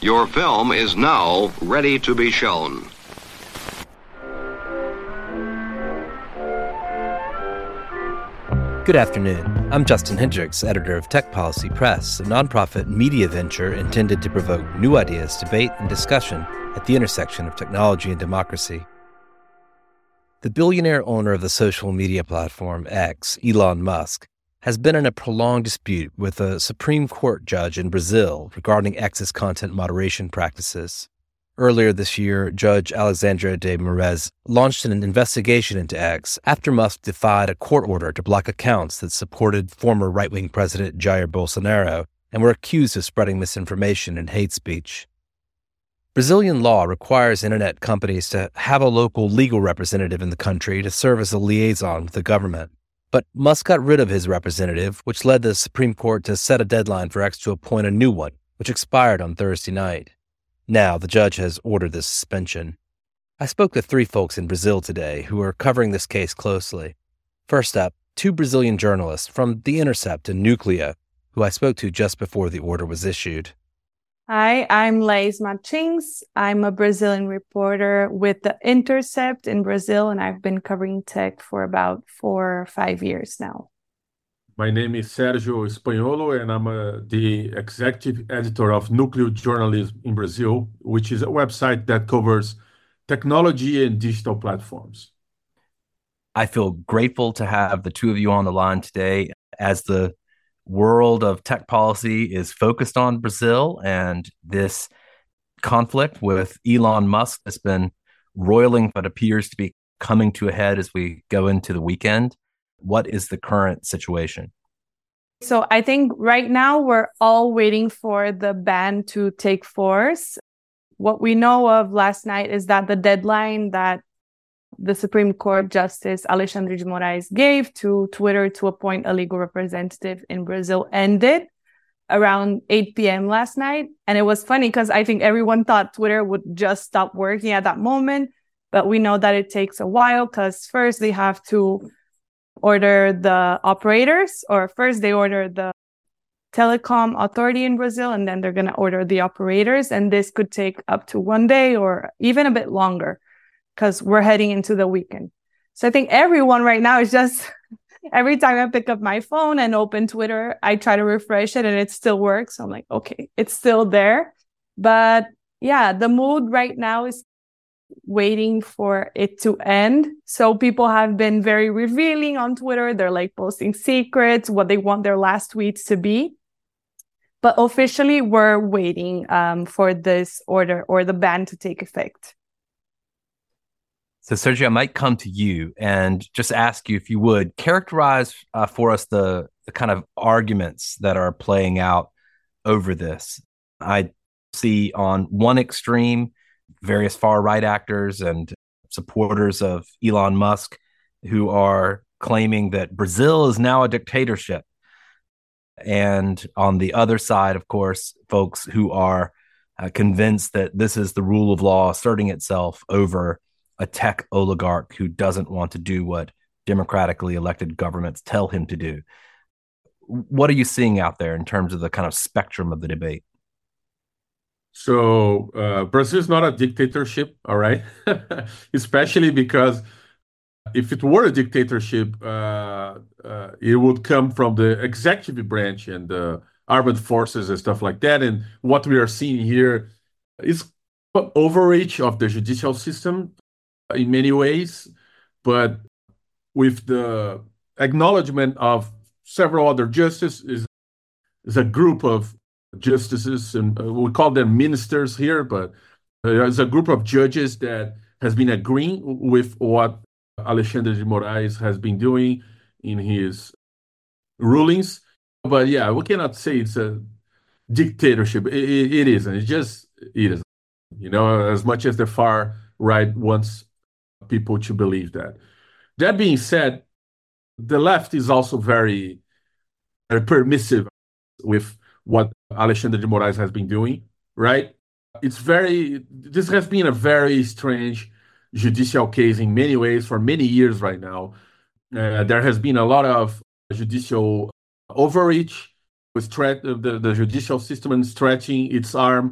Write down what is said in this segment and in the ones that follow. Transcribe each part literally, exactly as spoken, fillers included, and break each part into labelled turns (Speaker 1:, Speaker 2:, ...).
Speaker 1: Your film is now ready to be shown.
Speaker 2: Good afternoon. I'm Justin Hendricks, editor of Tech Policy Press, a nonprofit media venture intended to provoke new ideas, debate, and discussion at the intersection of technology and democracy. The billionaire owner of the social media platform X, Elon Musk, has been in a prolonged dispute with a Supreme Court judge in Brazil regarding X's content moderation practices. Earlier this year, Judge Alexandre de Moraes launched an investigation into X after Musk defied a court order to block accounts that supported former right-wing President Jair Bolsonaro and were accused of spreading misinformation and hate speech. Brazilian law requires internet companies to have a local legal representative in the country to serve as a liaison with the government. But Musk got rid of his representative, which led the Supreme Court to set a deadline for X to appoint a new one, which expired on Thursday night. Now, the judge has ordered the suspension. I spoke to three folks in Brazil today who are covering this case closely. First up, two Brazilian journalists from The Intercept and Núcleo, who I spoke to just before the order was issued.
Speaker 3: Hi, I'm Laís Martins. I'm a Brazilian reporter with The Intercept in Brazil, and I've been covering tech for about four or five years now.
Speaker 4: My name is Sergio Espanholo, and I'm uh, the executive editor of Núcleo Journalism in Brazil, which is a website that covers technology and digital platforms.
Speaker 2: I feel grateful to have the two of you on the line today as the world of tech policy is focused on Brazil, and this conflict with Elon Musk has been roiling but appears to be coming to a head as we go into the weekend. What is the current situation?
Speaker 3: So I think right now we're all waiting for the ban to take force. What we know of last night is that the deadline that the Supreme Court Justice Alexandre de Moraes gave to Twitter to appoint a legal representative in Brazil ended around eight p.m. last night. And it was funny because I think everyone thought Twitter would just stop working at that moment. But we know that it takes a while because first they have to order the operators, or first they order the telecom authority in Brazil, and then they're going to order the operators. And this could take up to one day or even a bit longer because we're heading into the weekend. So I think everyone right now is just, every time I pick up my phone and open Twitter, I try to refresh it and it still works. So I'm like, okay, it's still there. But yeah, the mood right now is waiting for it to end. So people have been very revealing on Twitter. They're like posting secrets, what they want their last tweets to be. But officially, we're waiting um, for this order or the ban to take effect.
Speaker 2: So Sergio, I might come to you and just ask you if you would characterize uh, for us the, the kind of arguments that are playing out over this. I see on one extreme various far-right actors and supporters of Elon Musk who are claiming that Brazil is now a dictatorship. And on the other side, of course, folks who are uh, convinced that this is the rule of law asserting itself over a tech oligarch who doesn't want to do what democratically elected governments tell him to do. What are you seeing out there in terms of the kind of spectrum of the debate?
Speaker 4: So uh, Brazil is not a dictatorship, all right? Especially because if it were a dictatorship, uh, uh, it would come from the executive branch and the armed forces and stuff like that. And what we are seeing here is overreach of the judicial system in many ways, but with the acknowledgement of several other justices, is, is a group of justices, and we call them ministers here, but there's a group of judges that has been agreeing with what Alexandre de Moraes has been doing in his rulings. But yeah, we cannot say it's a dictatorship. It, it, it isn't. It's just, it isn't. You know, as much as the far right wants people to believe that. That being said, the left is also very, very permissive with what Alexandre de Moraes has been doing, right? It's very, this has been a very strange judicial case in many ways for many years right now. Uh, there has been a lot of judicial overreach with stretch, the, the judicial system and stretching its arm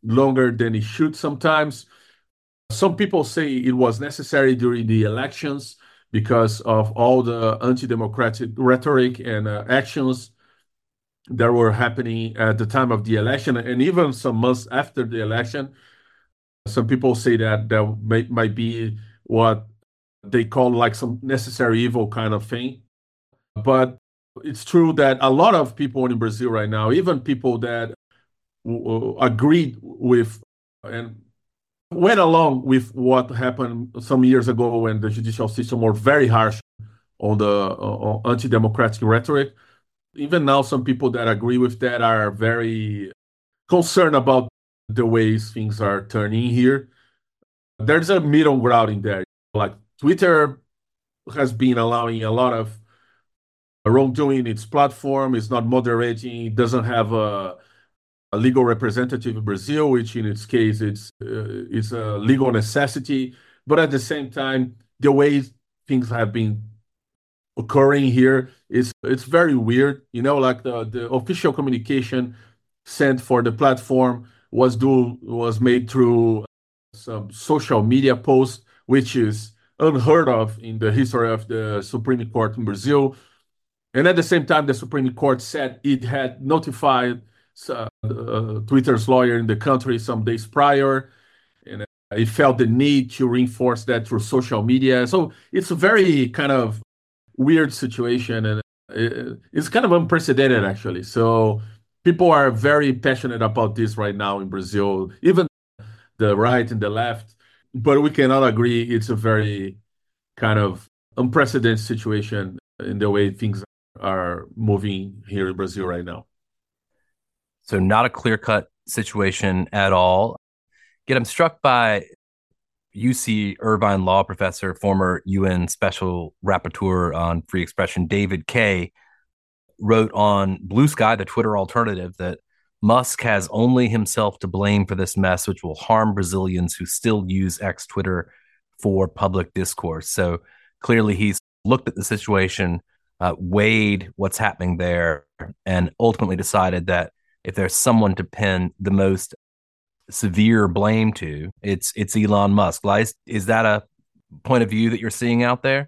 Speaker 4: longer than it should sometimes. Some people say it was necessary during the elections because of all the anti-democratic rhetoric and uh, actions that were happening at the time of the election, and even some months after the election. Some people say that that may, might be what they call like some necessary evil kind of thing. But it's true that a lot of people in Brazil right now, even people that w- agreed with and went along with what happened some years ago when the judicial system were very harsh on the uh, anti-democratic rhetoric. Even now, some people that agree with that are very concerned about the ways things are turning here. There's a middle ground in there. Like Twitter has been allowing a lot of wrongdoing in its platform. It's not moderating. It doesn't have a, a legal representative in Brazil, which in its case, it's uh, it's a legal necessity. But at the same time, the way things have been occurring here is it's very weird. You know, like the, the official communication sent for the platform was do was made through some social media post, which is unheard of in the history of the Supreme Court in Brazil. And at the same time, the Supreme Court said it had notified uh, uh, Twitter's lawyer in the country some days prior, and it felt the need to reinforce that through social media. So it's a very kind of weird situation, and it's kind of unprecedented, actually. So people are very passionate about this right now in Brazil, even the right and the left. But we cannot agree it's a very kind of unprecedented situation in the way things are moving here in Brazil right now.
Speaker 2: So not a clear-cut situation at all. Yet I'm struck by U C Irvine law professor, former U N special rapporteur on free expression, David Kaye, wrote on Blue Sky, the Twitter alternative, that Musk has only himself to blame for this mess, which will harm Brazilians who still use X Twitter for public discourse. So clearly he's looked at the situation, uh, weighed what's happening there, and ultimately decided that if there's someone to pin the most severe blame to, it's it's Elon Musk. Is, is that a point of view that you're seeing out there?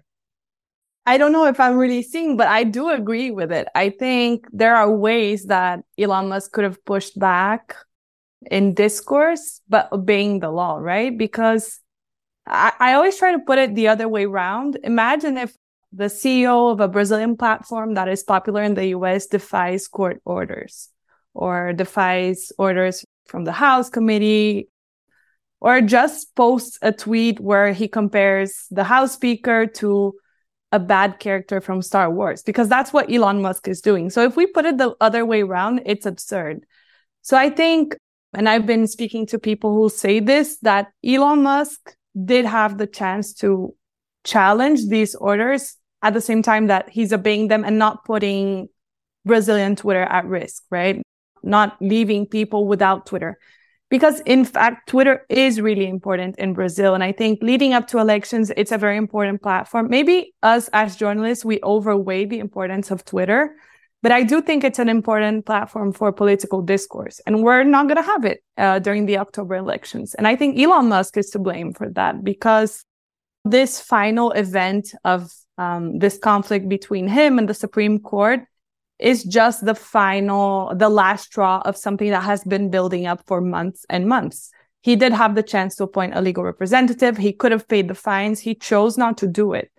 Speaker 3: I don't know if I'm really seeing, but I do agree with it. I think there are ways that Elon Musk could have pushed back in discourse, but obeying the law, right? Because I, I always try to put it the other way around. Imagine if the C E O of a Brazilian platform that is popular in the U S defies court orders or defies orders from the House committee, or just posts a tweet where he compares the House Speaker to a bad character from Star Wars, because that's what Elon Musk is doing. So if we put it the other way around, it's absurd. So I think, and I've been speaking to people who say this, that Elon Musk did have the chance to challenge these orders at the same time that he's obeying them and not putting Brazilian Twitter at risk, right? Not leaving people without Twitter. Because in fact, Twitter is really important in Brazil. And I think leading up to elections, it's a very important platform. Maybe us as journalists, we overweigh the importance of Twitter, but I do think it's an important platform for political discourse. And we're not going to have it uh, during the October elections. And I think Elon Musk is to blame for that, because this final event of um, this conflict between him and the Supreme Court is just the final, the last straw of something that has been building up for months and months. He did have the chance to appoint a legal representative. He could have paid the fines. He chose not to do it.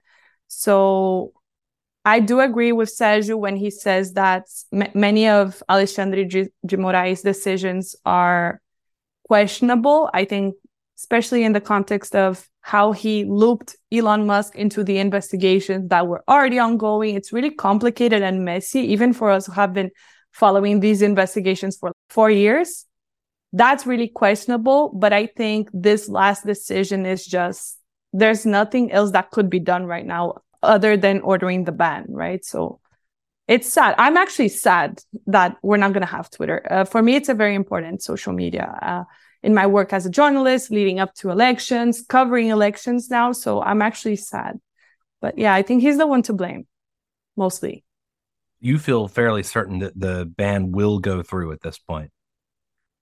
Speaker 3: So I do agree with Sergio when he says that m- many of Alexandre de Moraes' decisions are questionable. I think, especially in the context of how he looped Elon Musk into the investigations that were already ongoing. It's really complicated and messy, even for us who have been following these investigations for four years. That's really questionable. But I think this last decision is just, there's nothing else that could be done right now other than ordering the ban, right? So it's sad. I'm actually sad that we're not going to have Twitter. Uh, for me, it's a very important social media. Uh, in my work as a journalist, leading up to elections, covering elections now. So I'm actually sad. But yeah, I think he's the one to blame, mostly.
Speaker 2: You feel fairly certain that the ban will go through at this point?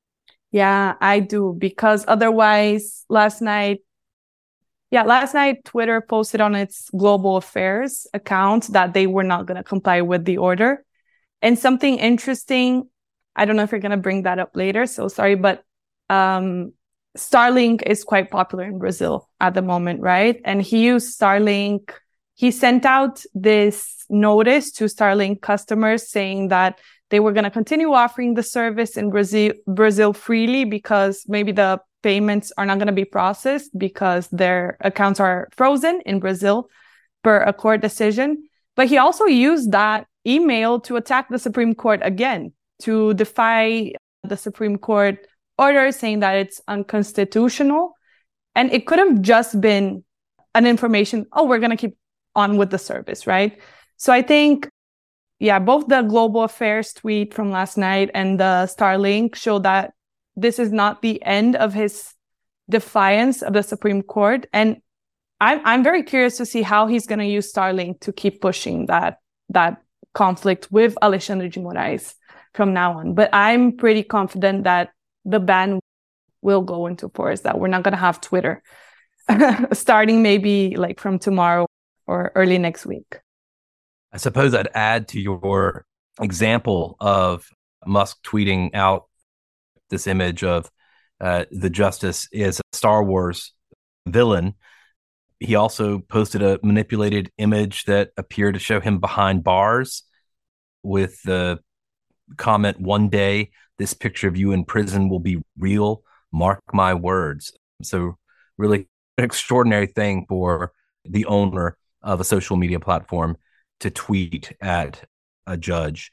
Speaker 3: Yeah, I do, because otherwise last night, yeah, last night Twitter posted on its global affairs account that they were not going to comply with the order. And something interesting, I don't know if you're going to bring that up later, so sorry, but um, Starlink is quite popular in Brazil at the moment, right? And he used Starlink. He sent out this notice to Starlink customers saying that they were going to continue offering the service in Brazil, Brazil freely, because maybe the payments are not going to be processed because their accounts are frozen in Brazil per a court decision. But he also used that email to attack the Supreme Court again, to defy the Supreme Court order, saying that it's unconstitutional. And it could have just been an information, oh, we're going to keep on with the service, right? So I think, yeah, both the Global Affairs tweet from last night and the Starlink show that this is not the end of his defiance of the Supreme Court. And I'm I'm very curious to see how he's going to use Starlink to keep pushing that that conflict with Alexandre de Moraes from now on. But I'm pretty confident that the ban will go into force, that we're not going to have Twitter starting maybe like from tomorrow or early next week.
Speaker 2: I suppose I'd add to your example of Musk tweeting out this image of uh, the justice is a Star Wars villain. He also posted a manipulated image that appeared to show him behind bars with the comment, "One day this picture of you in prison will be real. Mark my words." So really an extraordinary thing for the owner of a social media platform to tweet at a judge.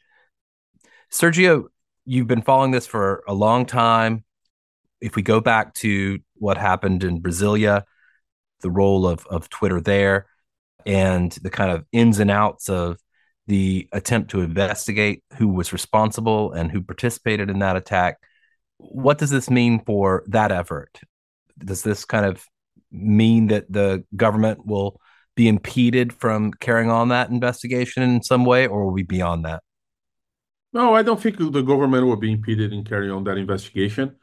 Speaker 2: Sergio, you've been following this for a long time. If we go back to what happened in Brasilia, the role of, of Twitter there, and the kind of ins and outs of the attempt to investigate who was responsible and who participated in that attack, what does this mean for that effort? Does this kind of mean that the government will be impeded from carrying on that investigation in some way, or will we be beyond that?
Speaker 4: No, I don't think the government will be impeded in carrying on that investigation.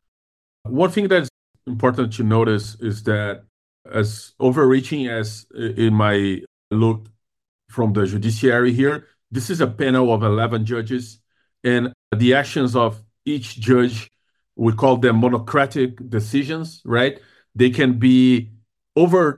Speaker 4: One thing that's important to notice is that, as overreaching as it might look from the judiciary here, this is a panel of eleven judges, and the actions of each judge, we call them monocratic decisions, right? They can be overturned,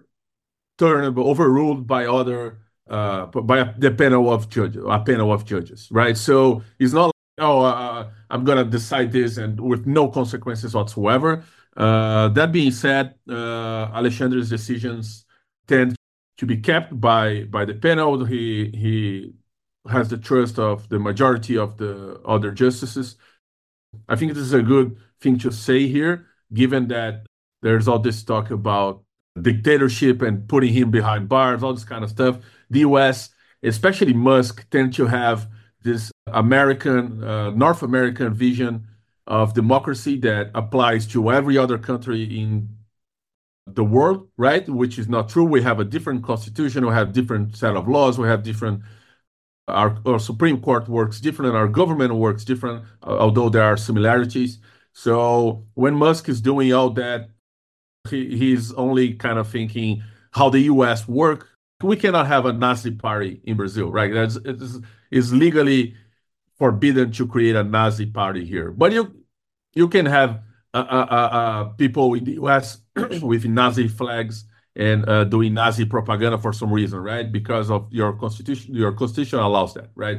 Speaker 4: overruled by other, uh, by a, the panel of judges, a panel of judges, right? So it's not like, oh, uh, I'm going to decide this and with no consequences whatsoever. Uh, that being said, uh, Alexandre's decisions tend to be kept by by the panel. He he has the trust of the majority of the other justices. I think this is a good thing to say here, given that there's all this talk about dictatorship and putting him behind bars, all this kind of stuff. The U S, especially Musk, tend to have this American, uh, North American vision of democracy that applies to every other country in the world, right? Which is not true. We have a different constitution. We have different set of laws. We have different. Our, our Supreme Court works different. Our government works different, uh, although there are similarities. So when Musk is doing all that, he, he's only kind of thinking how the U S work. We cannot have a Nazi party in Brazil, right? That's it's, it's legally forbidden to create a Nazi party here. But you you can have uh, uh, uh, people in the U S with Nazi flags and uh, doing Nazi propaganda for some reason, right? Because of your constitution, your constitution allows that, right?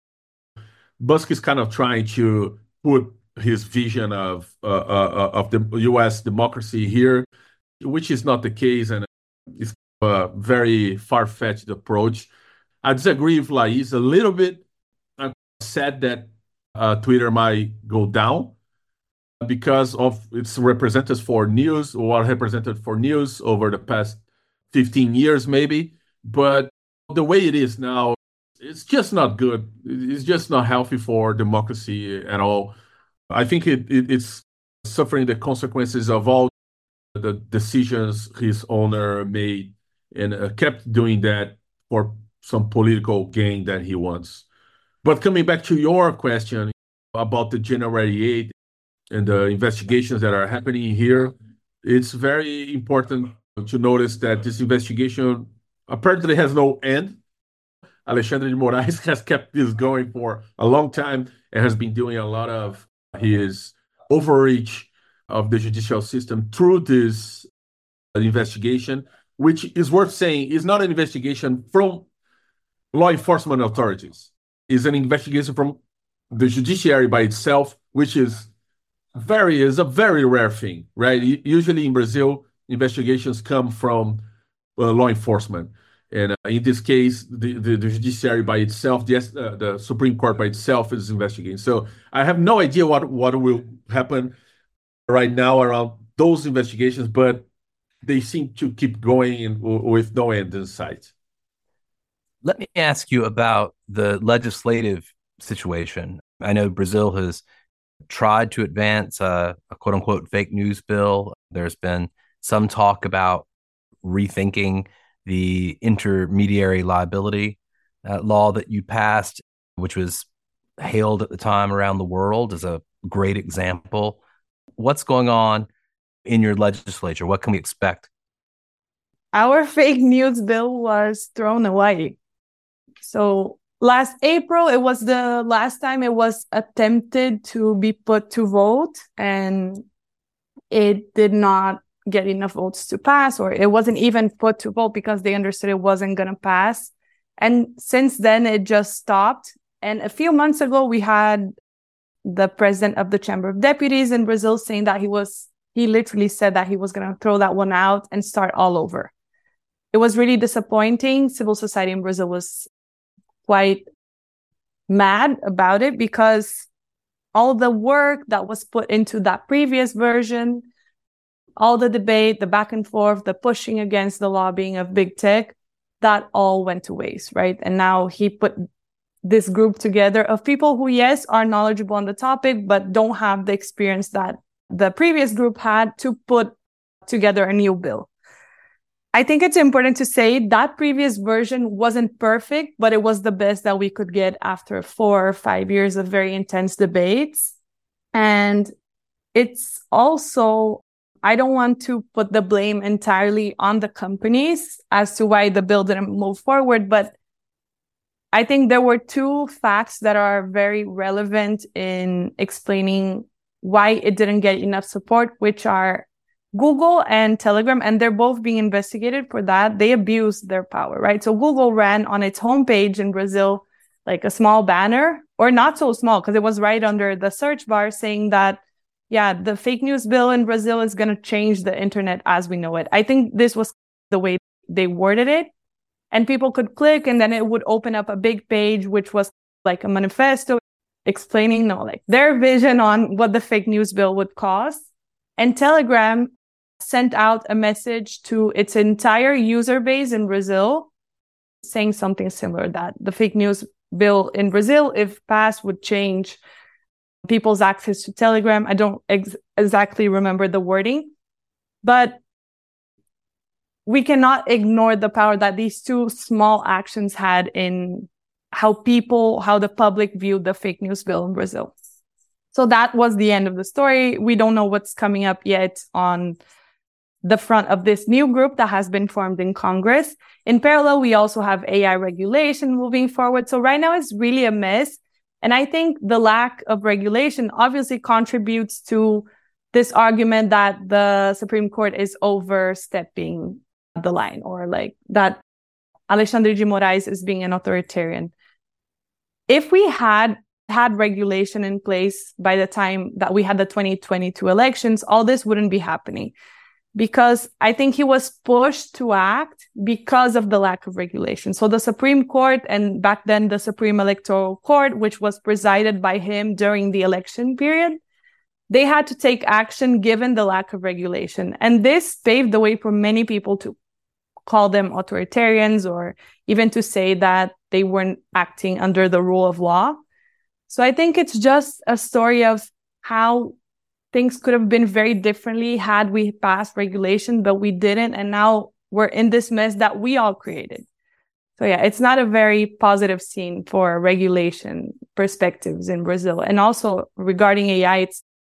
Speaker 4: Musk is kind of trying to put his vision of uh, uh, of the U S democracy here, which is not the case, and it's a very far-fetched approach. I disagree with Laís a little bit. I'm sad that uh, Twitter might go down because of its representatives for news, or represented for news over the past fifteen years, maybe. But the way it is now, it's just not good. It's just not healthy for democracy at all. I think it, it it's suffering the consequences of all the decisions his owner made, and uh, kept doing that for some political gain that he wants. But coming back to your question about the January eighth, and the investigations that are happening here, it's very important to notice that this investigation apparently has no end. Alexandre de Moraes has kept this going for a long time and has been doing a lot of his overreach of the judicial system through this investigation, which is worth saying is not an investigation from law enforcement authorities. It's an investigation from the judiciary by itself, which is very is a very rare thing, right? Usually in Brazil, investigations come from uh, law enforcement. And uh, in this case, the, the, the judiciary by itself, the, uh, the Supreme Court by itself is investigating. So I have no idea what, what will happen right now around those investigations, but they seem to keep going in, with no end in sight.
Speaker 2: Let me ask you about the legislative situation. I know Brazil has tried to advance a, a quote-unquote fake news bill. There's been some talk about rethinking the intermediary liability uh, law that you passed, which was hailed at the time around the world as a great example. What's going on in your legislature? What can we expect?
Speaker 3: Our fake news bill was thrown away. So last April, it was the last time it was attempted to be put to vote, and it did not get enough votes to pass, or it wasn't even put to vote because they understood it wasn't going to pass. And since then, it just stopped. And a few months ago, we had the president of the Chamber of Deputies in Brazil saying that he was, he literally said that he was going to throw that one out and start all over. It was really disappointing. Civil society in Brazil was quite mad about it because all the work that was put into that previous version, all the debate, the back and forth, the pushing against the lobbying of big tech, that all went to waste, right? And now he put this group together of people who, yes, are knowledgeable on the topic, but don't have the experience that the previous group had to put together a new bill. I think it's important to say that previous version wasn't perfect, but it was the best that we could get after four or five years of very intense debates. And it's also, I don't want to put the blame entirely on the companies as to why the bill didn't move forward, but I think there were two facts that are very relevant in explaining why it didn't get enough support, which are Google and Telegram, and they're both being investigated for that. They abused their power, right? So Google ran on its homepage in Brazil like a small banner, or not so small, because it was right under the search bar saying that, yeah, the fake news bill in Brazil is going to change the internet as we know it. I think this was the way they worded it. And people could click, and then it would open up a big page, which was like a manifesto explaining, you know, like their vision on what the fake news bill would cost. And Telegram sent out a message to its entire user base in Brazil saying something similar, that the fake news bill in Brazil, if passed, would change people's access to Telegram. I don't ex- exactly remember the wording, but we cannot ignore the power that these two small actions had in how people, how the public viewed the fake news bill in Brazil. So that was the end of the story. We don't know what's coming up yet on the front of this new group that has been formed in Congress. In parallel, we also have A I regulation moving forward. So right now it's really a mess. And I think the lack of regulation obviously contributes to this argument that the Supreme Court is overstepping the line, or like that Alexandre de Moraes is being an authoritarian. If we had had regulation in place by the time that we had the twenty twenty-two elections, all this wouldn't be happening. Because I think he was pushed to act because of the lack of regulation. So the Supreme Court, and back then the Supreme Electoral Court, which was presided by him during the election period, they had to take action given the lack of regulation. And this paved the way for many people to call them authoritarians, or even to say that they weren't acting under the rule of law. So I think it's just a story of how things could have been very differently had we passed regulation, but we didn't. And now we're in this mess that we all created. So yeah, it's not a very positive scene for regulation perspectives in Brazil. And also regarding A I, it's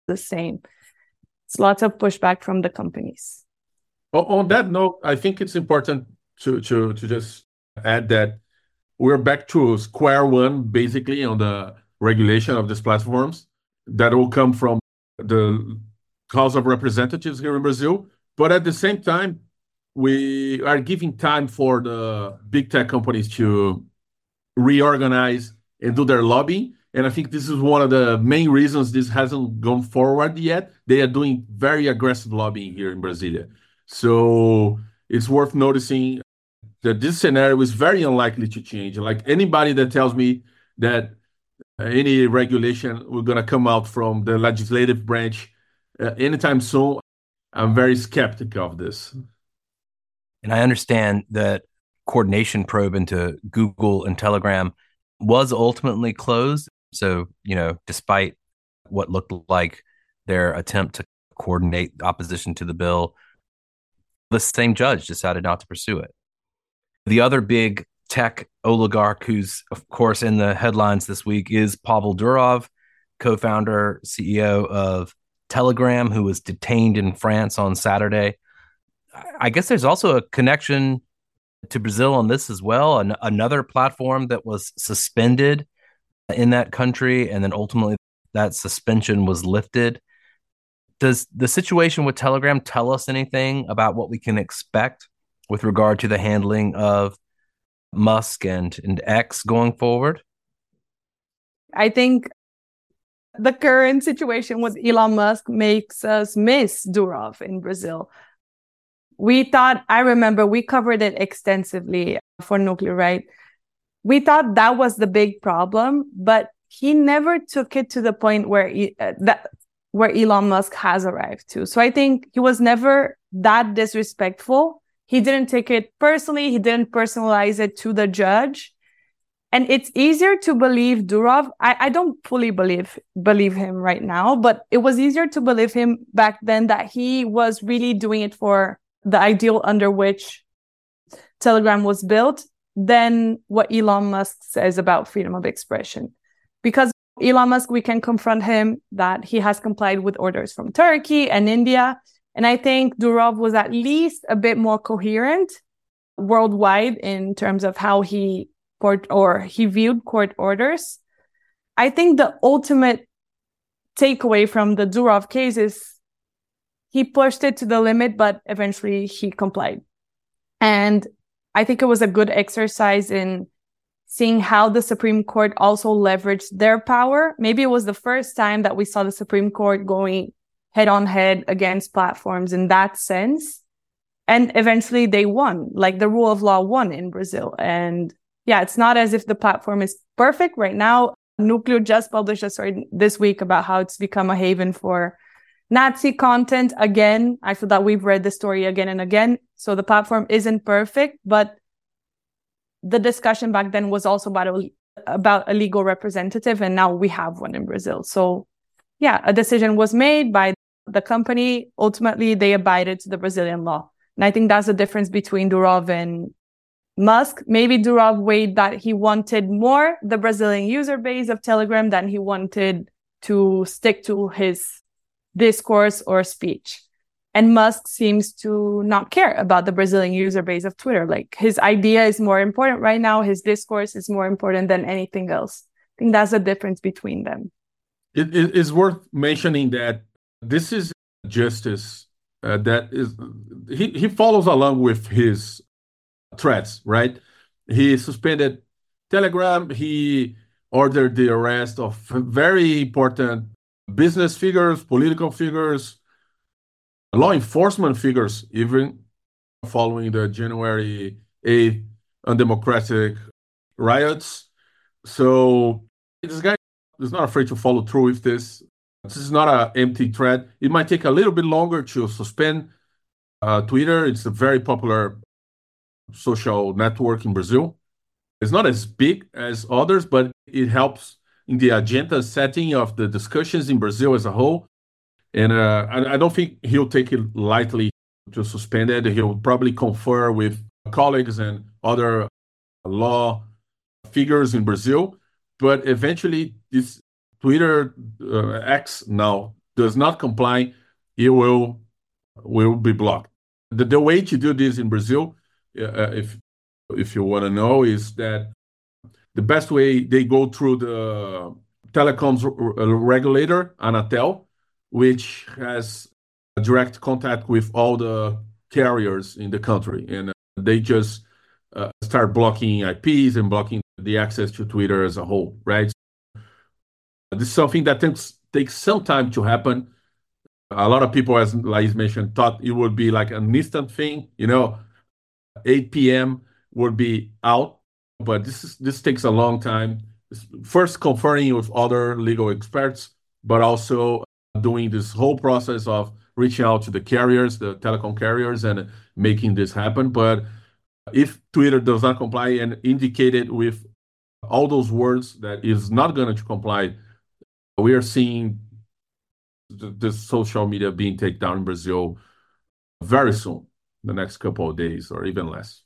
Speaker 3: the same. It's lots of pushback from the companies.
Speaker 4: On that note, I think it's important to, to, to just add that we're back to square one, basically, on the regulation of these platforms. That will come from the House of Representatives here in Brazil. But at the same time, we are giving time for the big tech companies to reorganize and do their lobbying. And I think this is one of the main reasons this hasn't gone forward yet. They are doing very aggressive lobbying here in Brasilia. So it's worth noticing that this scenario is very unlikely to change. Like anybody that tells me that any regulation will going to come out from the legislative branch uh, anytime soon, I'm very skeptical of this.
Speaker 2: And I understand that coordination probe into Google and Telegram was ultimately closed. So, you know, despite what looked like their attempt to coordinate opposition to the bill, the same judge decided not to pursue it. The other big tech oligarch who's, of course, in the headlines this week is Pavel Durov, co-founder, C E O of Telegram, who was detained in France on Saturday. I guess there's also a connection to Brazil on this as well. An- another platform that was suspended in that country, and then ultimately that suspension was lifted. Does the situation with Telegram tell us anything about what we can expect with regard to the handling of Musk and, and X going forward?
Speaker 3: I think the current situation with Elon Musk makes us miss Durov in Brazil. We thought, I remember we covered it extensively for Nucleo, right? We thought that was the big problem, but he never took it to the point where he, uh, that where Elon Musk has arrived to. So I think he was never that disrespectful. He didn't take it personally. He didn't personalize it to the judge. And it's easier to believe Durov. I, I don't fully believe believe him right now, but it was easier to believe him back then that he was really doing it for the ideal under which Telegram was built than what Elon Musk says about freedom of expression. Because Elon Musk, we can confront him that he has complied with orders from Turkey and India. And I think Durov was at least a bit more coherent worldwide in terms of how he court or he viewed court orders. I think the ultimate takeaway from the Durov case is he pushed it to the limit, but eventually he complied. And I think it was a good exercise in seeing how the Supreme Court also leveraged their power. Maybe it was the first time that we saw the Supreme Court going head on head against platforms in that sense. And eventually they won, like the rule of law won in Brazil. And yeah, it's not as if the platform is perfect right now. Nucleo just published a story this week about how it's become a haven for Nazi content. Again, I feel that we've read the story again and again. So the platform isn't perfect, but the discussion back then was also about a, about a legal representative, and now we have one in Brazil. So yeah, a decision was made by the company. Ultimately, they abided to the Brazilian law. And I think that's the difference between Durov and Musk. Maybe Durov weighed that he wanted more the Brazilian user base of Telegram than he wanted to stick to his discourse or speech. And Musk seems to not care about the Brazilian user base of Twitter. Like his idea is more important right now. His discourse is more important than anything else. I think that's the difference between them.
Speaker 4: It is worth mentioning that this is justice uh, that is, he, he follows along with his threats, right? He suspended Telegram. He ordered the arrest of very important business figures, political figures, law enforcement figures, even following the January eighth undemocratic riots. So this guy is not afraid to follow through with this. This is not an empty threat. It might take a little bit longer to suspend uh, Twitter. It's a very popular social network in Brazil. It's not as big as others, but it helps in the agenda setting of the discussions in Brazil as a whole. And uh, I, I don't think he'll take it lightly to suspend it. He'll probably confer with colleagues and other law figures in Brazil. But eventually, this Twitter uh, X now does not comply, it will will be blocked. The, the way to do this in Brazil, uh, if if you want to know, is that the best way they go through the telecoms regulator, Anatel, which has direct contact with all the carriers in the country, and they just uh, start blocking I Ps and blocking the access to Twitter as a whole, right? This is something that takes takes some time to happen. A lot of people, as Lais mentioned, thought it would be like an instant thing, you know, eight p m would be out, but this is this takes a long time. First, conferring with other legal experts, but also doing this whole process of reaching out to the carriers, the telecom carriers, and making this happen. But if Twitter does not comply and indicated with all those words that is not going to comply, we are seeing the, the social media being taken down in Brazil very soon, the next couple of days or even less.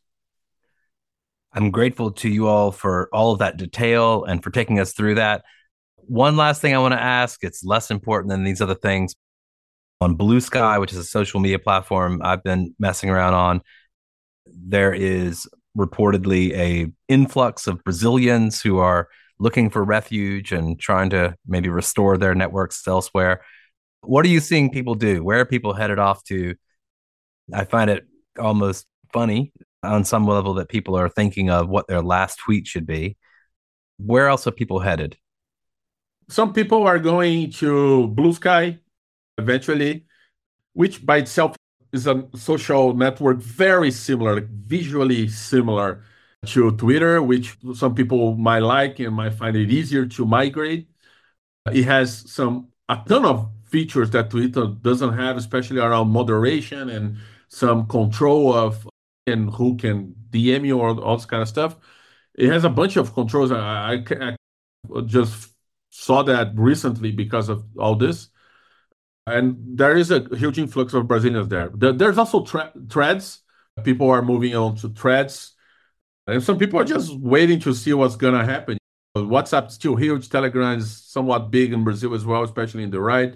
Speaker 2: I'm grateful to you all for all of that detail and for taking us through that. One last thing I want to ask, it's less important than these other things. On Blue Sky, which is a social media platform I've been messing around on, there is reportedly a influx of Brazilians who are looking for refuge and trying to maybe restore their networks elsewhere. What are you seeing people do? Where are people headed off to? I find it almost funny on some level that people are thinking of what their last tweet should be. Where else are people headed?
Speaker 4: Some people are going to Blue Sky eventually, which by itself is a social network very similar, like visually similar to Twitter, which some people might like and might find it easier to migrate. It has some a ton of features that Twitter doesn't have, especially around moderation and some control of and who can D M you or all this kind of stuff. It has a bunch of controls. I, I, I just saw that recently because of all this. And there is a huge influx of Brazilians there. there there's also tra- threads. People are moving on to threads. And some people are just waiting to see what's going to happen. WhatsApp is still huge. Telegram is somewhat big in Brazil as well, especially in the right.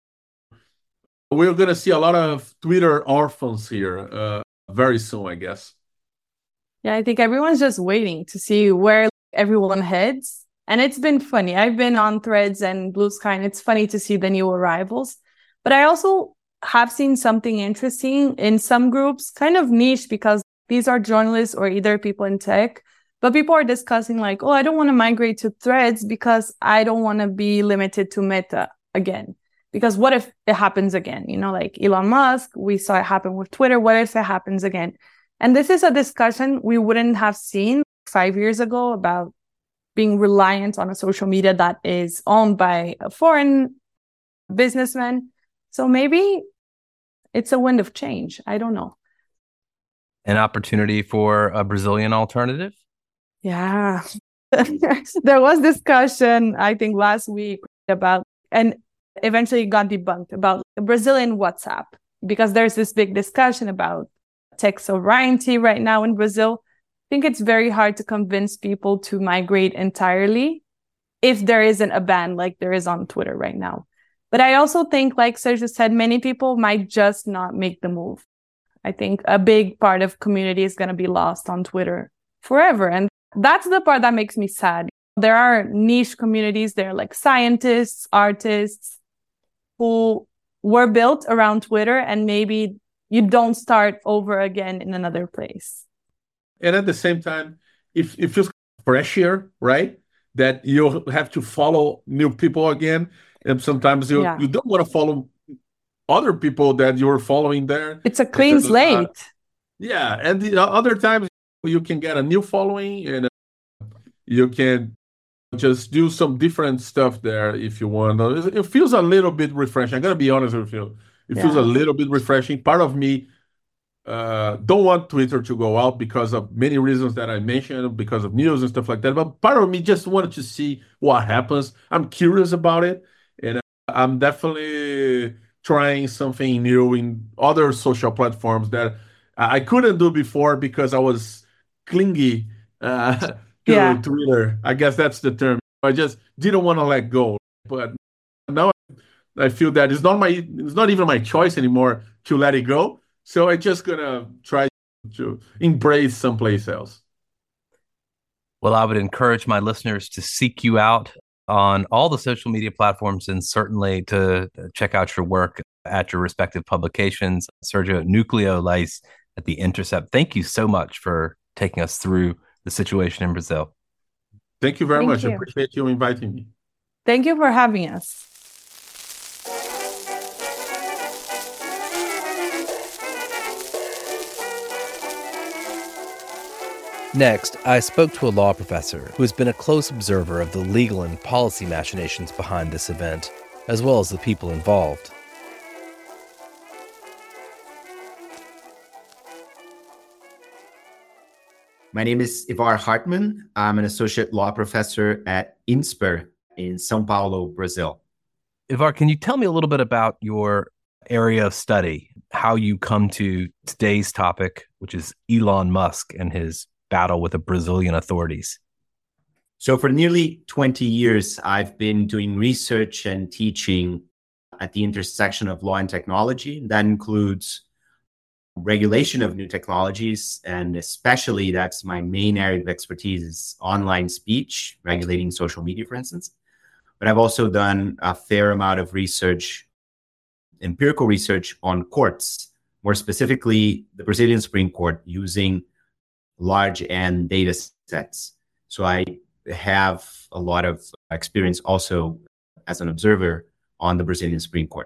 Speaker 4: We're going to see a lot of Twitter orphans here uh, very soon, I guess.
Speaker 3: Yeah, I think everyone's just waiting to see where everyone heads. And it's been funny. I've been on Threads and Blue Sky, and it's funny to see the new arrivals. But I also have seen something interesting in some groups, kind of niche, because these are journalists or either people in tech. But people are discussing like, oh, I don't want to migrate to Threads because I don't want to be limited to Meta again. Because what if it happens again? You know, like Elon Musk, we saw it happen with Twitter. What if it happens again? And this is a discussion we wouldn't have seen five years ago about being reliant on a social media that is owned by a foreign businessman. So maybe it's a wind of change. I don't know.
Speaker 2: An opportunity for a Brazilian alternative?
Speaker 3: Yeah. There was discussion, I think, last week about, and eventually got debunked, about Brazilian WhatsApp, because there's this big discussion about tech sovereignty right now in Brazil. I think it's very hard to convince people to migrate entirely if there isn't a ban like there is on Twitter right now. But I also think, like Sergio said, many people might just not make the move. I think a big part of community is going to be lost on Twitter forever. And that's the part that makes me sad. There are niche communities. There are like scientists, artists who were built around Twitter, and maybe you don't start over again in another place.
Speaker 4: And at the same time, if it feels pressure, right? That you have to follow new people again. And sometimes you, yeah. you don't want to follow other people that you're following there.
Speaker 3: It's a clean
Speaker 4: because,
Speaker 3: slate.
Speaker 4: Uh, yeah. And the other times you can get a new following and you can just do some different stuff there if you want. It feels a little bit refreshing. I'm going to be honest with you. It yeah. feels a little bit refreshing. Part of me uh, don't want Twitter to go out because of many reasons that I mentioned, because of news and stuff like that. But part of me just wanted to see what happens. I'm curious about it. And I'm definitely trying something new in other social platforms that I couldn't do before because I was clingy uh, to
Speaker 3: yeah.
Speaker 4: Twitter. I guess that's the term. I just didn't want to let go. But now I feel that it's not my, it's not even my choice anymore to let it go. So I'm just gonna try to embrace someplace else.
Speaker 2: Well, I would encourage my listeners to seek you out on all the social media platforms and certainly to check out your work at your respective publications. Sergio Nucleolais at The Intercept. Thank you so much for taking us through the situation in Brazil.
Speaker 4: Thank you very
Speaker 3: Thank
Speaker 4: much.
Speaker 3: you.
Speaker 4: I appreciate you inviting me.
Speaker 3: Thank you for having us.
Speaker 2: Next, I spoke to a law professor who has been a close observer of the legal and policy machinations behind this event, as well as the people involved.
Speaker 5: My name is Ivar Hartmann. I'm an associate law professor at INSPER in São Paulo, Brazil.
Speaker 2: Ivar, can you tell me a little bit about your area of study, how you come to today's topic, which is Elon Musk and his battle with the Brazilian authorities?
Speaker 5: So for nearly twenty years, I've been doing research and teaching at the intersection of law and technology. That includes regulation of new technologies, and especially that's my main area of expertise is online speech, regulating social media, for instance. But I've also done a fair amount of research, empirical research on courts, more specifically the Brazilian Supreme Court, using large N data sets. So I have a lot of experience also as an observer on the Brazilian Supreme Court.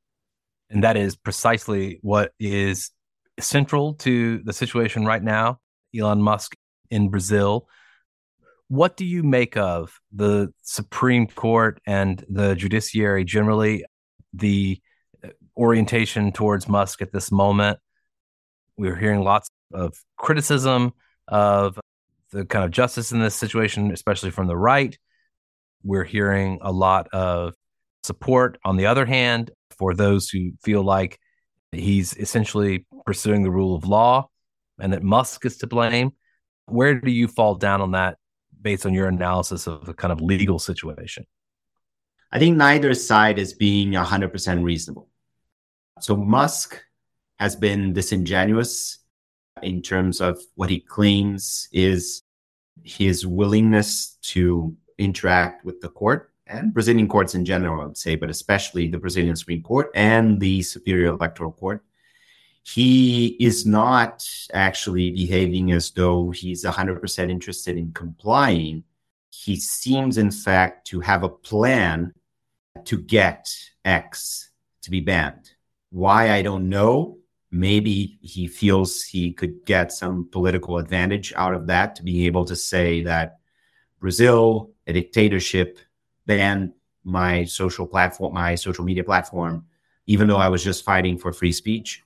Speaker 2: And that is precisely what is central to the situation right now, Elon Musk in Brazil. What do you make of the Supreme Court and the judiciary generally, the orientation towards Musk at this moment? We're hearing lots of criticism of the kind of justice in this situation, especially from the right. We're hearing a lot of support, on the other hand, for those who feel like he's essentially pursuing the rule of law and that Musk is to blame. Where do you fall down on that based on your analysis of the kind of legal situation?
Speaker 5: I think neither side is being one hundred percent reasonable. So Musk has been disingenuous in terms of what he claims is his willingness to interact with the court and Brazilian courts in general, I would say, but especially the Brazilian Supreme Court and the Superior Electoral Court. He is not actually behaving as though he's one hundred percent interested in complying. He seems, in fact, to have a plan to get X to be banned. Why, I don't know. Maybe he feels he could get some political advantage out of that to be able to say that Brazil, a dictatorship, banned my social platform, my social media platform, even though I was just fighting for free speech.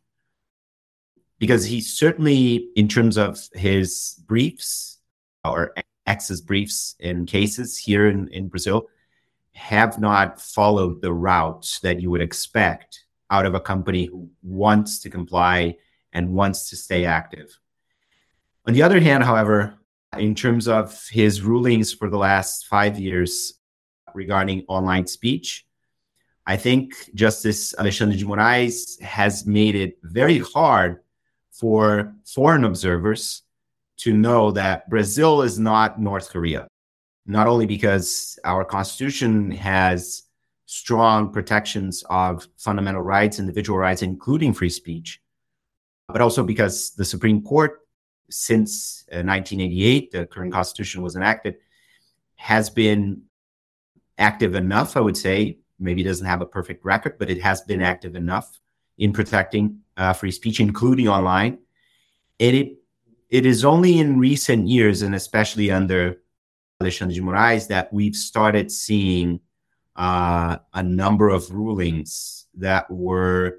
Speaker 5: Because he certainly, in terms of his briefs or X's briefs in cases here in, in Brazil, have not followed the route that you would expect out of a company who wants to comply and wants to stay active. On the other hand, however, in terms of his rulings for the last five years regarding online speech, I think Justice Alexandre de Moraes has made it very hard for foreign observers to know that Brazil is not North Korea, not only because our constitution has strong protections of fundamental rights, individual rights, including free speech, but also because the Supreme Court, since uh, nineteen eighty-eight, the current constitution was enacted, has been active enough, I would say. Maybe it doesn't have a perfect record, but it has been active enough in protecting uh, free speech, including online. And it it is only in recent years, and especially under Alexandre de Moraes, that we've started seeing uh, a number of rulings that were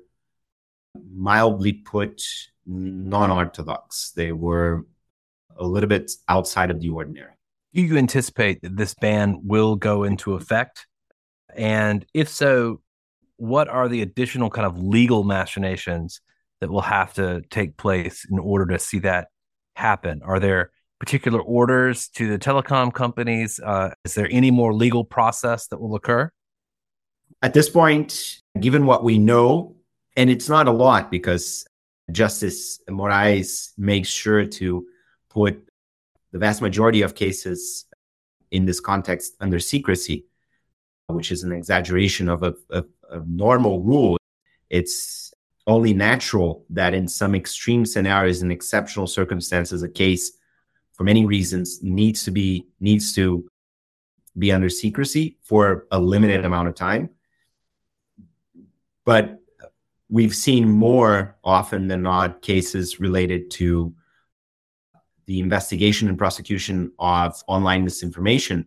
Speaker 5: mildly put non-orthodox. They were a little bit outside of the ordinary.
Speaker 2: Do you anticipate that this ban will go into effect? And if so, what are the additional kind of legal machinations that will have to take place in order to see that happen? Are there particular orders to the telecom companies? Uh, is there any more legal process that will occur?
Speaker 5: At this point, given what we know, and it's not a lot because Justice Moraes makes sure to put the vast majority of cases in this context under secrecy, which is an exaggeration of a, a, a normal rule. It's only natural that in some extreme scenarios, in exceptional circumstances, a case, for many reasons, needs to be needs to be under secrecy for a limited amount of time. But we've seen more often than not cases related to the investigation and prosecution of online misinformation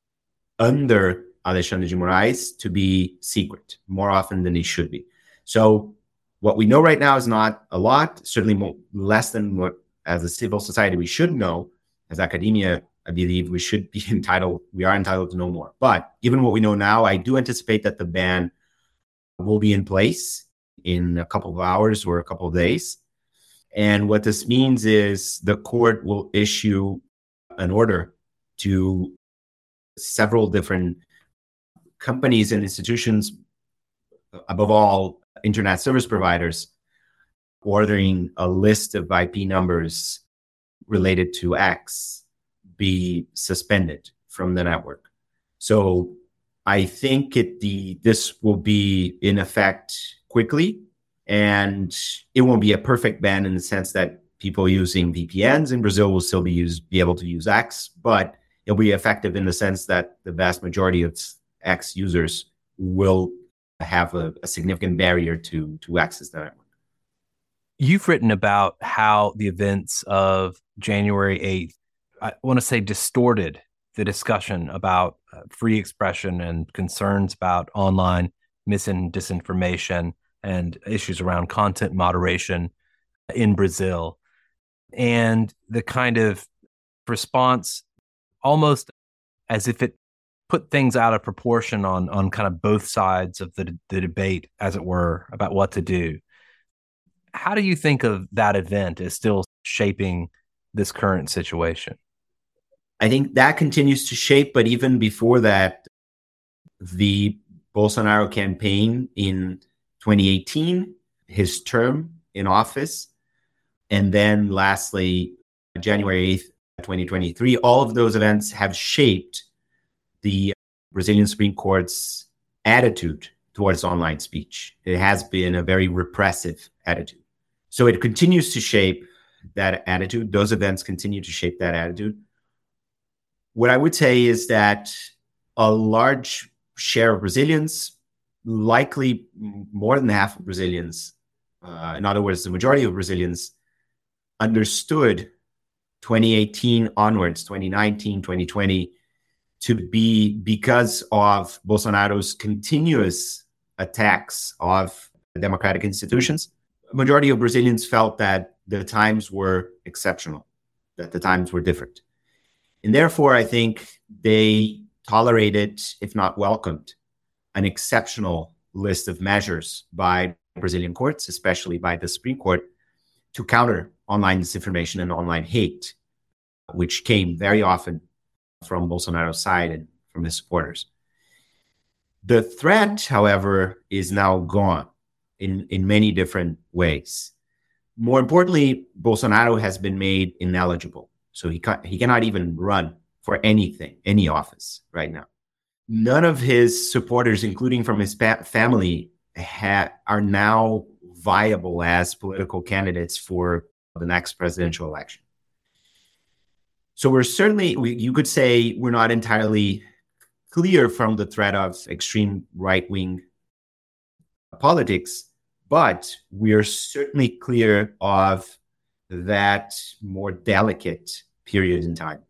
Speaker 5: under Alexandre de Moraes to be secret more often than they should be. So what we know right now is not a lot, certainly more, less than what, as a civil society, we should know. As academia, I believe we should be entitled, we are entitled to know more. But given what we know now, I do anticipate that the ban will be in place in a couple of hours or a couple of days. And what this means is the court will issue an order to several different companies and institutions, above all, internet service providers, ordering a list of I P numbers related to X be suspended from the network. So I think it, the this will be in effect quickly, and it won't be a perfect ban in the sense that people using V P Ns in Brazil will still be use, be able to use X, but it'll be effective in the sense that the vast majority of X users will have a, a significant barrier to, to access the network.
Speaker 2: You've written about how the events of January eighth, I want to say, distorted the discussion about uh, free expression and concerns about online mis and disinformation and issues around content moderation in Brazil. And the kind of response, almost as if it put things out of proportion on, on kind of both sides of the, the debate, as it were, about what to do. How do you think of that event as still shaping this current situation?
Speaker 5: I think that continues to shape, but even before that, the Bolsonaro campaign in twenty eighteen, his term in office, and then lastly, January eighth, twenty twenty-three, all of those events have shaped the Brazilian Supreme Court's attitude towards online speech. It has been a very repressive attitude. So it continues to shape that attitude. Those events continue to shape that attitude. What I would say is that a large share of Brazilians, likely more than half of Brazilians, uh, in other words, the majority of Brazilians, understood twenty eighteen onwards, twenty nineteen, twenty twenty, to be because of Bolsonaro's continuous attacks of democratic institutions. A majority of Brazilians felt that the times were exceptional, that the times were different. And therefore, I think they tolerated, if not welcomed, an exceptional list of measures by Brazilian courts, especially by the Supreme Court, to counter online disinformation and online hate, which came very often from Bolsonaro's side and from his supporters. The threat, however, is now gone in, in many different ways. More importantly, Bolsonaro has been made ineligible. So he, ca- he cannot even run for anything, any office right now. None of his supporters, including from his pa- family, ha- are now viable as political candidates for the next presidential election. So we're certainly, we, you could say we're not entirely clear from the threat of extreme right-wing politics, but we are certainly clear of that more delicate period in time.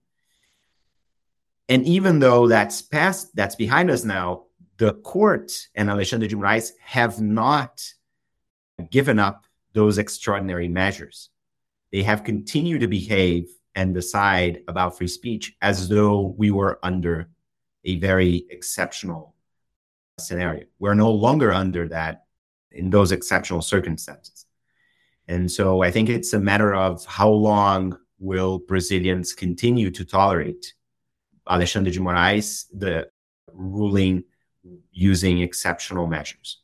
Speaker 5: And even though that's past, that's behind us now, the court and Alexandre de Moraes have not given up those extraordinary measures. They have continued to behave and decide about free speech as though we were under a very exceptional scenario. We're no longer under that in those exceptional circumstances. And so I think it's a matter of how long will Brazilians continue to tolerate Alexandre de Moraes, the ruling using exceptional measures.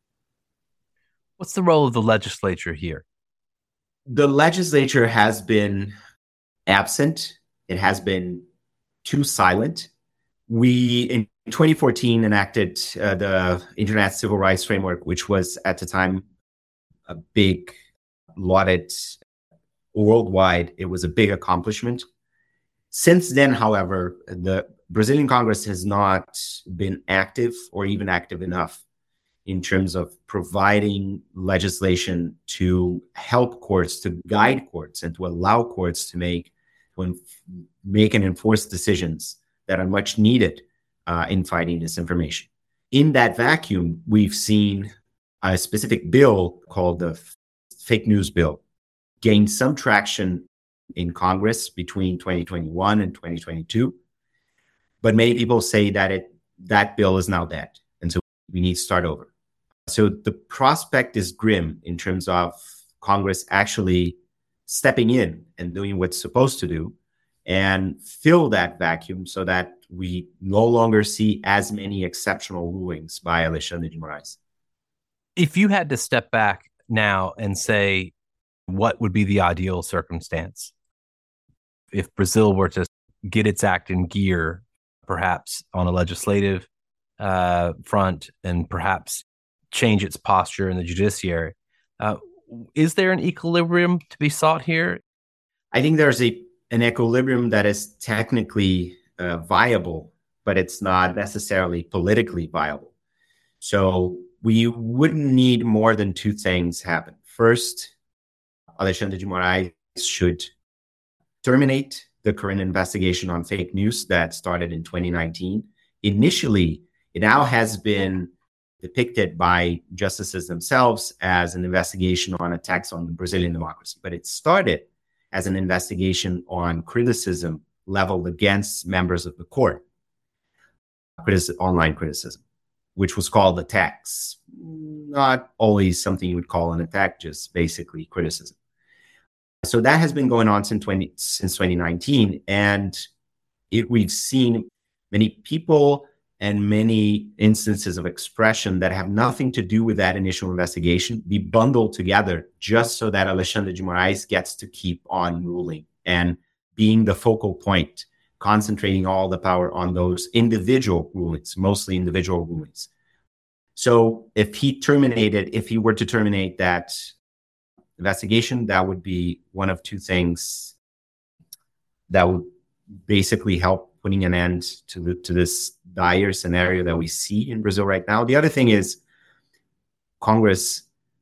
Speaker 2: What's the role of the legislature here?
Speaker 5: The legislature has been absent. It has been too silent. We, in twenty fourteen, enacted uh, the Internet Civil Rights Framework, which was at the time a big, lauded worldwide. It was a big accomplishment. Since then, however, the Brazilian Congress has not been active or even active enough in terms of providing legislation to help courts, to guide courts, and to allow courts to make, to make and enforce decisions that are much needed uh, in fighting disinformation. In that vacuum, we've seen a specific bill called the Fake News Bill gain some traction in Congress between twenty twenty-one and twenty twenty-two. But many people say that it that bill is now dead, and so we need to start over. So the prospect is grim in terms of Congress actually stepping in and doing what's supposed to do and fill that vacuum so that we no longer see as many exceptional rulings by Alexandre de Moraes.
Speaker 2: If you had to step back now and say, what would be the ideal circumstance if Brazil were to get its act in gear, perhaps on a legislative uh, front, and perhaps change its posture in the judiciary? Uh, is there an equilibrium to be sought here?
Speaker 5: I think there's a an equilibrium that is technically uh, viable, but it's not necessarily politically viable. So we wouldn't need more than two things happen. First, Alexandre de Moraes should terminate the current investigation on fake news that started in twenty nineteen. Initially, it now has been depicted by justices themselves as an investigation on attacks on the Brazilian democracy, but it started as an investigation on criticism leveled against members of the court, Critici- online criticism, which was called attacks. Not always something you would call an attack, just basically criticism. So that has been going on since, twenty, since twenty nineteen, and it, we've seen many people and many instances of expression that have nothing to do with that initial investigation be bundled together just so that Alexandre de Moraes gets to keep on ruling and being the focal point, concentrating all the power on those individual rulings, mostly individual rulings. So if he terminated, if he were to terminate that investigation, that would be one of two things that would basically help putting an end to the, to this dire scenario that we see in Brazil right now. The other thing is Congress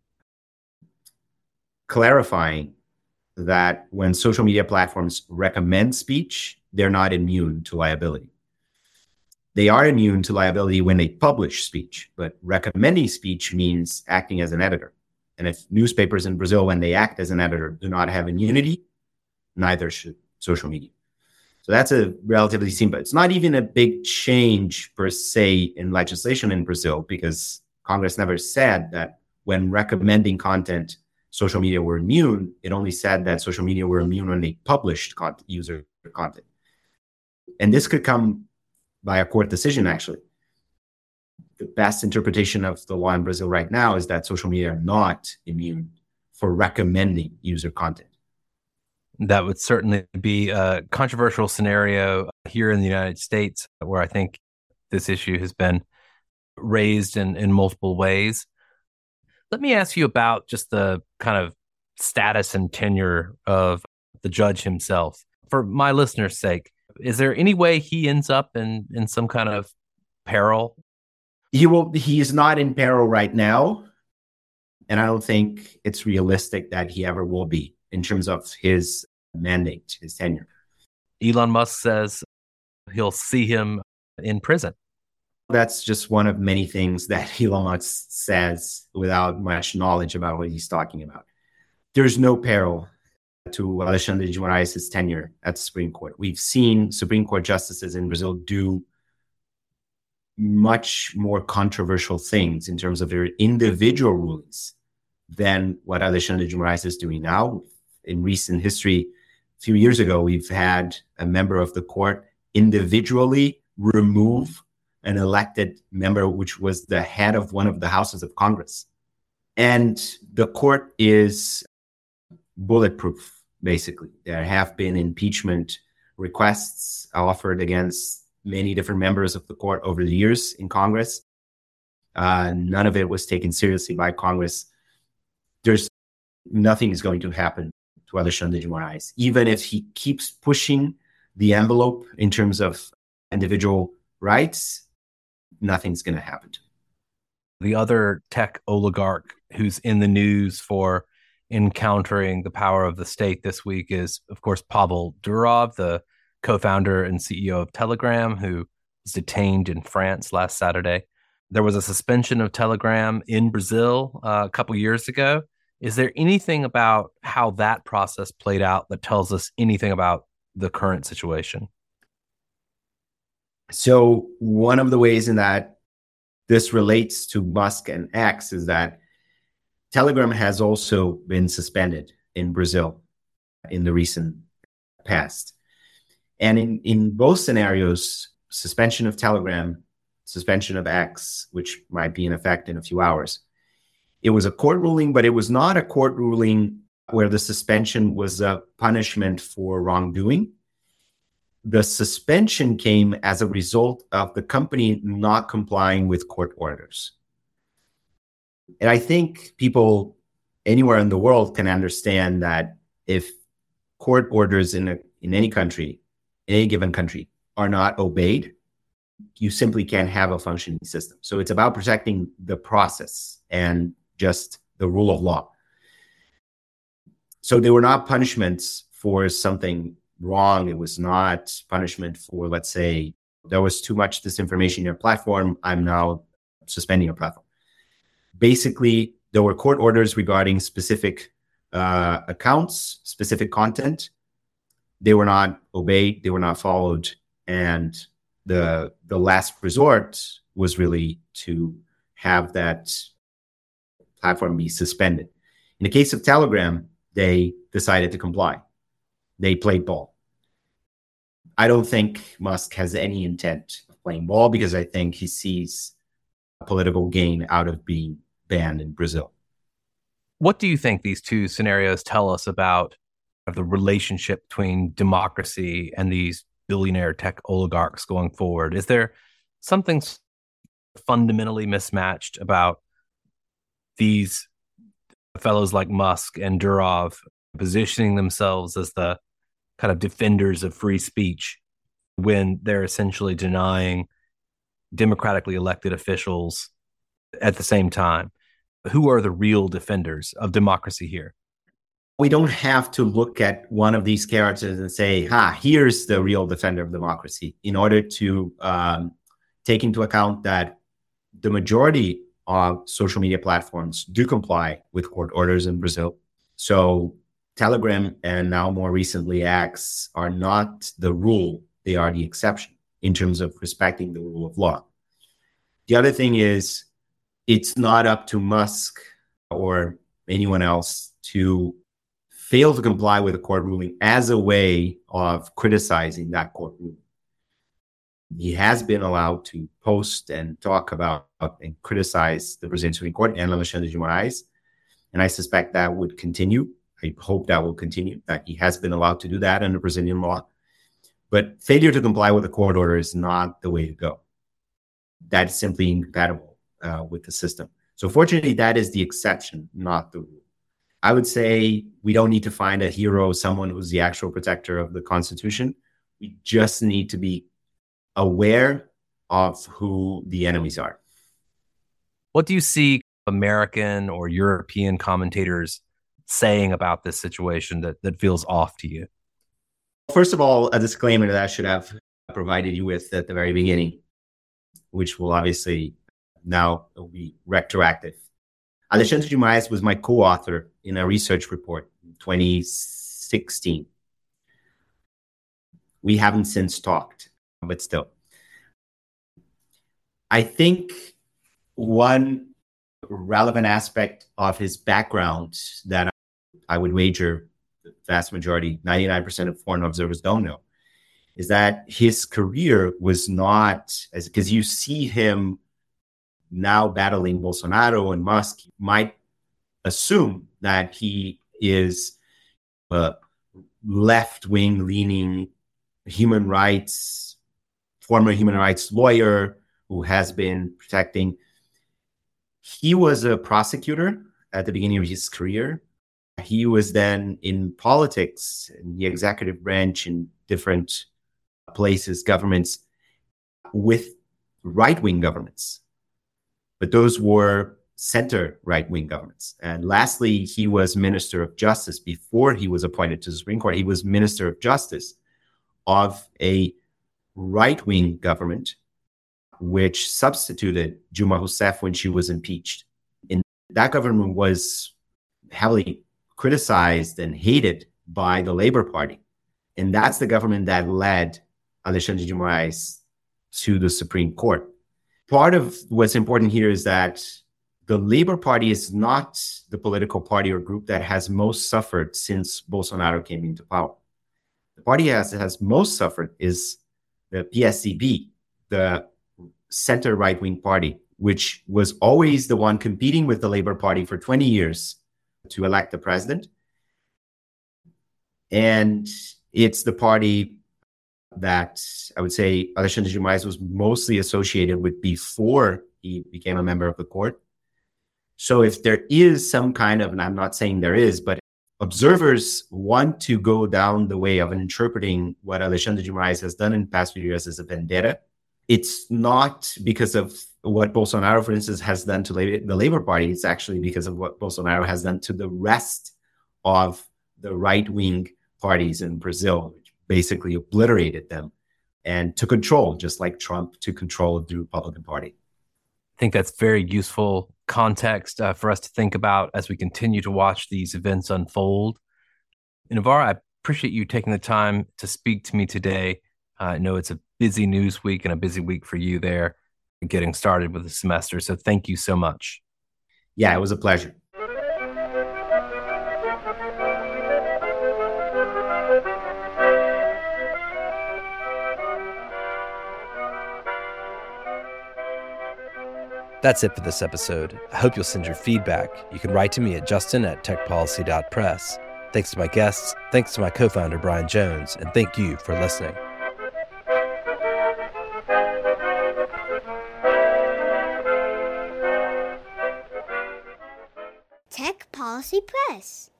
Speaker 5: clarifying that when social media platforms recommend speech, they're not immune to liability. They are immune to liability when they publish speech, but recommending speech means acting as an editor. And if newspapers in Brazil, when they act as an editor, do not have immunity, neither should social media. So that's a relatively simple, it's not even a big change per se in legislation in Brazil, because Congress never said that when recommending content, social media were immune. It only said that social media were immune when they published content, user content. And this could come by a court decision, actually. The best interpretation of the law in Brazil right now is that social media are not immune for recommending user content.
Speaker 2: That would certainly be a controversial scenario here in the United States, where I think this issue has been raised in, in multiple ways. Let me ask you about just the kind of status and tenure of the judge himself. For my listeners' sake, is there any way he ends up in, in some kind of peril?
Speaker 5: He will. He is not in peril right now, and I don't think it's realistic that he ever will be in terms of his mandate, his tenure.
Speaker 2: Elon Musk says he'll see him in prison.
Speaker 5: That's just one of many things that Elon Musk says without much knowledge about what he's talking about. There's no peril to Alexandre de Moraes' tenure at the Supreme Court. We've seen Supreme Court justices in Brazil do much more controversial things in terms of their individual rulings than what Alexandre de Moraes is doing now. In recent history, a few years ago, we've had a member of the court individually remove an elected member, which was the head of one of the houses of Congress. And the court is bulletproof, basically. There have been impeachment requests offered against many different members of the court over the years in Congress. Uh, none of it was taken seriously by Congress. There's nothing is going to happen to Alexandre de Moraes, even if he keeps pushing the envelope in terms of individual rights. Nothing's going to happen to him.
Speaker 2: The other tech oligarch who's in the news for encountering the power of the state this week is, of course, Pavel Durov, the co-founder and C E O of Telegram, who was detained in France last Saturday. There was a suspension of Telegram in Brazil uh, a couple years ago. Is there anything about how that process played out that tells us anything about the current situation?
Speaker 5: So one of the ways in that this relates to Musk and X is that Telegram has also been suspended in Brazil in the recent past. And in, in both scenarios, suspension of Telegram, suspension of X, which might be in effect in a few hours, it was a court ruling, but it was not a court ruling where the suspension was a punishment for wrongdoing. The suspension came as a result of the company not complying with court orders. And I think people anywhere in the world can understand that if court orders in a, in any country, in any given country, are not obeyed, you simply can't have a functioning system. So it's about protecting the process and just the rule of law. So they were not punishments for something wrong. It was not punishment for, let's say, there was too much disinformation in your platform, I'm now suspending your platform. Basically, there were court orders regarding specific uh, accounts, specific content. They were not obeyed, they were not followed, and the the last resort was really to have that platform be suspended. In the case of Telegram, they decided to comply. They played ball. I don't think Musk has any intent of playing ball because I think he sees a political gain out of being banned in Brazil.
Speaker 2: What do you think these two scenarios tell us about the relationship between democracy and these billionaire tech oligarchs going forward? Is there something fundamentally mismatched about these fellows like Musk and Durov positioning themselves as the kind of defenders of free speech when they're essentially denying democratically elected officials at the same time? Who are the real defenders of democracy here?
Speaker 5: We don't have to look at one of these characters and say, ha, here's the real defender of democracy, in order to um, take into account that the majority of social media platforms do comply with court orders in Brazil. So Telegram and now more recently X are not the rule, they are the exception in terms of respecting the rule of law. The other thing is, it's not up to Musk or anyone else to fail to comply with a court ruling as a way of criticizing that court ruling. He has been allowed to post and talk about and criticize the Brazilian Supreme Court and Alexandre de Moraes, and I suspect that would continue. I hope that will continue, that he has been allowed to do that under Brazilian law. But failure to comply with a court order is not the way to go. That's simply incompatible Uh, with the system. So fortunately, that is the exception, not the rule. I would say we don't need to find a hero, someone who's the actual protector of the Constitution. We just need to be aware of who the enemies are.
Speaker 2: What do you see American or European commentators saying about this situation that, that feels off to you?
Speaker 5: First of all, a disclaimer that I should have provided you with at the very beginning, which will obviously now it'll be retroactive. Alexandre de Moraes was my co-author in a research report in twenty sixteen. We haven't since talked, but still. I think one relevant aspect of his background that I would wager the vast majority, ninety-nine percent of foreign observers don't know, is that his career was not, as because you see him now battling Bolsonaro and Musk, you might assume that he is a left-wing leaning human rights, former human rights lawyer who has been protecting. He was a prosecutor at the beginning of his career. He was then in politics, in the executive branch, in different places, governments, with right-wing governments. But those were center right-wing governments. And lastly, he was Minister of Justice. Before he was appointed to the Supreme Court, he was Minister of Justice of a right-wing government, which substituted Dilma Rousseff when she was impeached. And that government was heavily criticized and hated by the Labour Party. And that's the government that led Alexandre de Moraes to the Supreme Court. Part of what's important here is that the Labour Party is not the political party or group that has most suffered since Bolsonaro came into power. The party that has, has most suffered is the P S D B, the center right-wing party, which was always the one competing with the Labour Party for twenty years to elect the president. And it's the party that I would say Alexandre de Moraes was mostly associated with before he became a member of the court. So if there is some kind of, and I'm not saying there is, but observers want to go down the way of interpreting what Alexandre de Moraes has done in the past few years as a vendetta, it's not because of what Bolsonaro, for instance, has done to the Labour Party. It's actually because of what Bolsonaro has done to the rest of the right-wing parties in Brazil, which basically obliterated them and took control, just like Trump took control of the Republican Party.
Speaker 2: I think that's very useful context uh, for us to think about as we continue to watch these events unfold. And Navarro, I appreciate you taking the time to speak to me today. Uh, I know it's a busy news week and a busy week for you there, getting started with the semester. So thank you so much.
Speaker 5: Yeah, it was a pleasure.
Speaker 2: That's it for this episode. I hope you'll send your feedback. You can write to me at justin at tech policy dot press. Thanks to my guests, thanks to my co-founder, Brian Jones, and thank you for listening.
Speaker 6: Tech Policy Press.